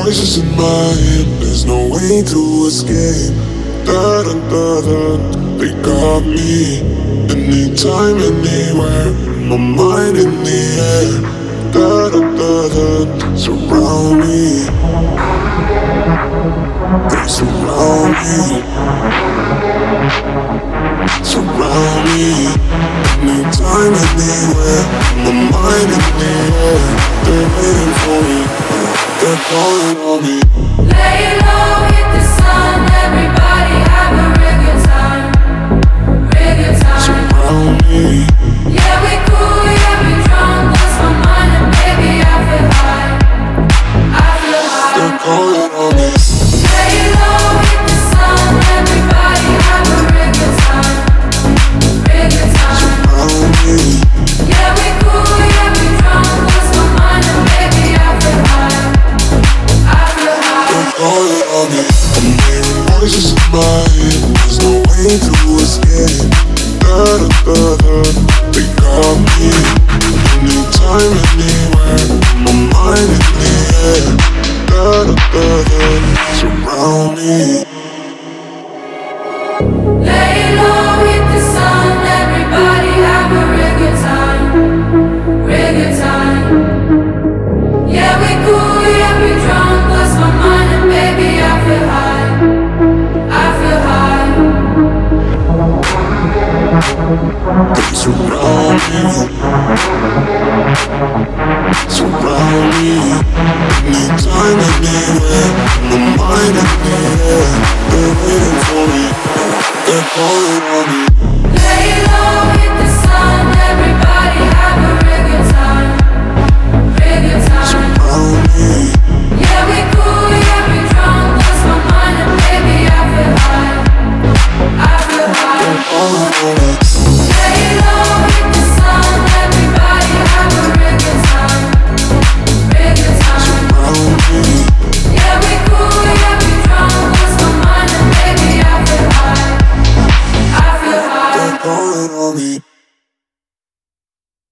voices in my head, there's no way to escape. Da da da da, they got me. Anytime, anywhere, my mind in the air. Da da da da, surround me. They surround me. Surround me. Anytime, anywhere, my mind in the air. They're waiting for me. They're calling on me. Lay low, hit the sun. Everybody have a real good time. Real good time. Surround me. Yeah, we cool, yeah, we drunk. Lost my mind and baby, I feel high. I feel high. They're calling on me. Lay low, hit the sun. Everybody have a real good time. Real good time. Surround me. Yeah, we cool, yeah, we drunk. Lost my mind and baby, I feel high. I feel high. They're calling on me. I'm hearing voices in my head, there's no way to escape. Da da da da, they got me. Anytime, anywhere, my mind in the air. Da da da da, surround me. Lay low, hit the sun. Everybody have a real good time. Real good time. Yeah, we cool, yeah, we drunk. Lost my mind and baby, I feel high. I feel high. They surround me. Surround me. Anytime, anywhere, my mind in the air. They're waiting for me. They're calling on me.